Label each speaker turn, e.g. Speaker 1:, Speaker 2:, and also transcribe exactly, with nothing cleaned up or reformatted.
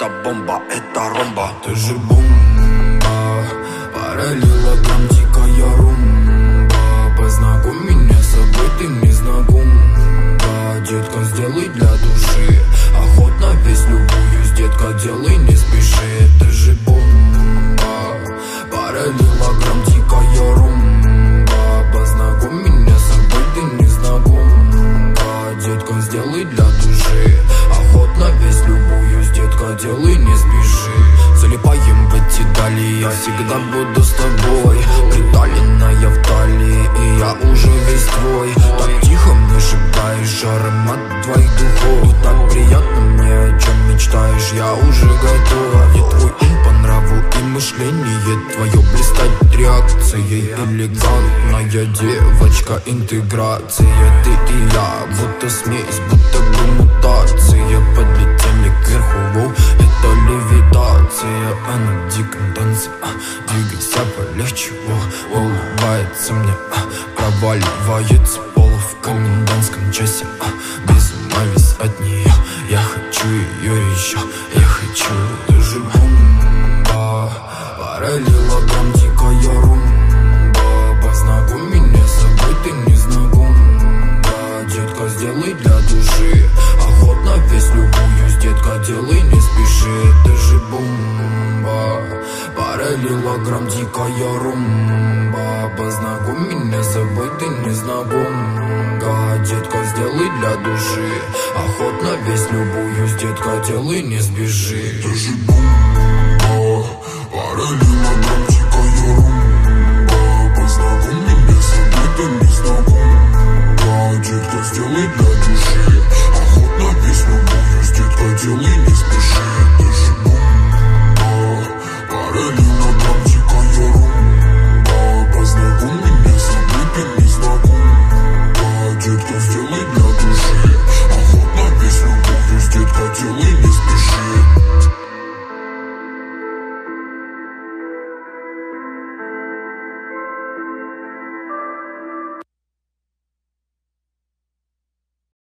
Speaker 1: это бомба, это ромба.
Speaker 2: Ты же бомба, параллелограмм, дикая румба. Познакомь меня с собой, ты не знаком. Да, детка, сделай для души, охотно весь любуюсь, детка, делай, не спеши. Ты же бомба, параллелограмм, дикая румба. Познакомь меня с собой, ты не знаком. Да, детка, сделай для души, охотно весь любуюсь, детка, делай, не спеши. Залипаем в эти дали, я всегда буду с тобой. Приталенная в талии, и я уже весь твой. Так тихо мне шептаешь аромат твоих духов. Так приятно мне, о чем мечтаешь, я уже готов. И твой ум по нраву, и мышление твое блистать реакцией. Элегантная девочка, интеграция. Ты и я, будто смесь, будто бы мутация. Подлетели кверху, воу, это левитация. Она в диком танце, а, двигайся полегче, во. Улыбается мне, а, проваливается пол в комендантском часе, а, без ума весь от нее. Я хочу ее еще, я хочу. Ты же бомба, параллелограмм, дикая румба. Познакомь меня с собой, ты не знаком. Да, детка, сделай для души, охотно весь любуюсь, детка, делай, не спеши. Ты же бомба, параллелограмм, дикая румба. Познакомь меня с собой, ты не знаком. Да, детка, сделай для души, охотно весь любуюсь, детка, делай, не сбежи. Ты же бомба.